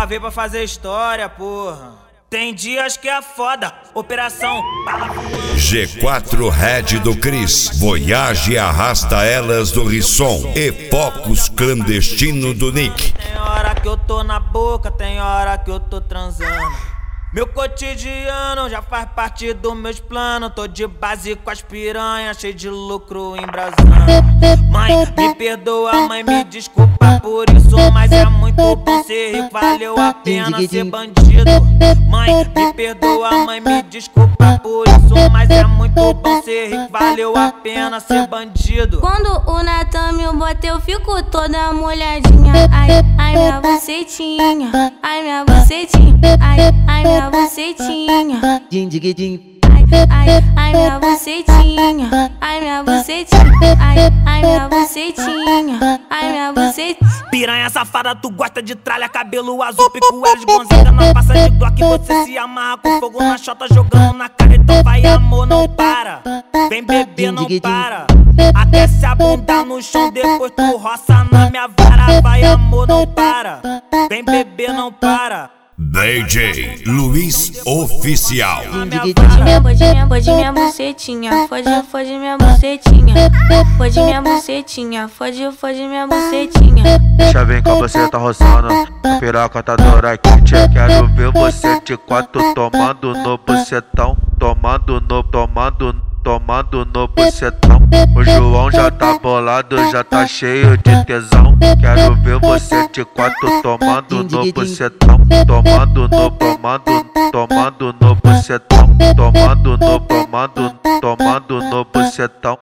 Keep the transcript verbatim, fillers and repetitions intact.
Ah, veio pra fazer história, porra. Tem dias que é foda, operação bala voando. G quatro Red do Cris, Voyage arrasta elas do Risson e Pocos clandestino do Nick. Tem hora que eu tô na boca, tem hora que eu tô transando. Meu cotidiano já faz parte dos meus planos. Tô de base com as piranhas, cheio de lucro embrasando. Mãe, me perdoa, mãe, me desculpa por isso, mas é muito bom ser rico, valeu a pena ser bandido. Mãe, me perdoa, mãe, me desculpa por isso, mas é muito bom ser rico, valeu a pena ser bandido. Quando o Natan me bota, eu fico toda molhadinha. Ai, ai, minha bucetinha. Ai, minha bucetinha. Ai, ai, minha bucetinha. Din dig din. Ai, ai, ai, minha bucetinha. Ai, minha bucetinha. Ai, ai, minha bucetinha. Ai, minha bucetinha. Piranha safada, tu gosta de tralha, cabelo azul, pico L de Gonzaga, não passa de Glock, você se amarra com fogo na chota, jogando na cara, então vai amor, não para. Vem beber, não para. Até se a bunda no chão, depois tu roça na minha vara, vai amor, não para. Vem beber, não para. D J Luiz Oficial. Fode minha, fode minha, fode minha bucetinha. Fode, fode minha bucetinha. Fode minha bucetinha. Fode, fode minha bucetinha. Deixa vem com a buceta roçando, piroca tá dura quente. Quero ver você de quatro tomando no bucetão. Tomando no, tomando, tomando no bucetão. O João já tá bolado, já tá cheio de tesão. Quero ver você de quatro tomando no bucetão. Tomando no, tomando, tomando no bucetão. Tomando no, tomando, tomando no bucetão.